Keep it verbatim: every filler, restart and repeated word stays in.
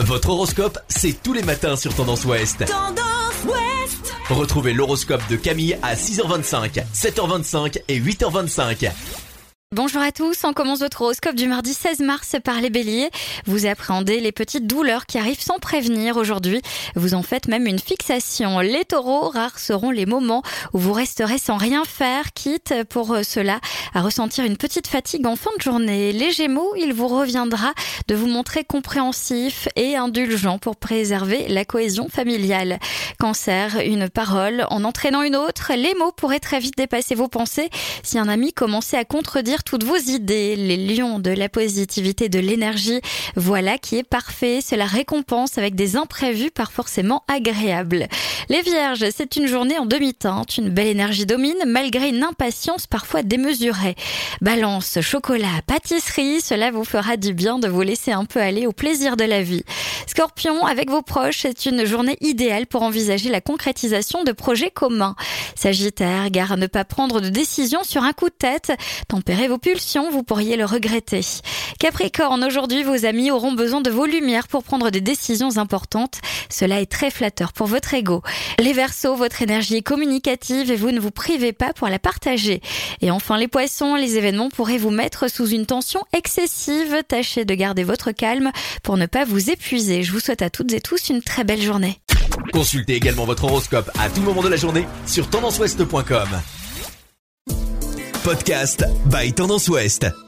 Votre horoscope, c'est tous les matins sur Tendance Ouest. Tendance Ouest. Retrouvez l'horoscope de Camille à six heures vingt-cinq, sept heures vingt-cinq et huit heures vingt-cinq. Bonjour à tous, on commence votre horoscope du mardi seize mars par les béliers. Vous appréhendez les petites douleurs qui arrivent sans prévenir aujourd'hui. Vous en faites même une fixation. Les taureaux, rares seront les moments où vous resterez sans rien faire, quitte pour cela à ressentir une petite fatigue en fin de journée. Les gémeaux, il vous reviendra de vous montrer compréhensif et indulgent pour préserver la cohésion familiale. Cancer, une parole en entraînant une autre. Les mots pourraient très vite dépasser vos pensées si un ami commençait à contredire toutes vos idées. Les lions, de la positivité, de l'énergie, voilà qui est parfait. Cela récompense avec des imprévus pas forcément agréables. Les vierges, c'est une journée en demi-teinte. Une belle énergie domine malgré une impatience parfois démesurée. Balance, chocolat, pâtisserie, cela vous fera du bien de vous laisser un peu aller au plaisir de la vie. Scorpion, avec vos proches, c'est une journée idéale pour envisager la concrétisation de projets communs. Sagittaire, gare à ne pas prendre de décision sur un coup de tête. Tempérez vos pulsions, vous pourriez le regretter. Capricorne, aujourd'hui, vos amis auront besoin de vos lumières pour prendre des décisions importantes. Cela est très flatteur pour votre ego. Les Verseaux, votre énergie est communicative et vous ne vous privez pas pour la partager. Et enfin, les Poissons, les événements pourraient vous mettre sous une tension excessive. Tâchez de garder votre calme pour ne pas vous épuiser. Je vous souhaite à toutes et tous une très belle journée. Consultez également votre horoscope à tout moment de la journée sur tendance ouest point com. Podcast by Tendance Ouest.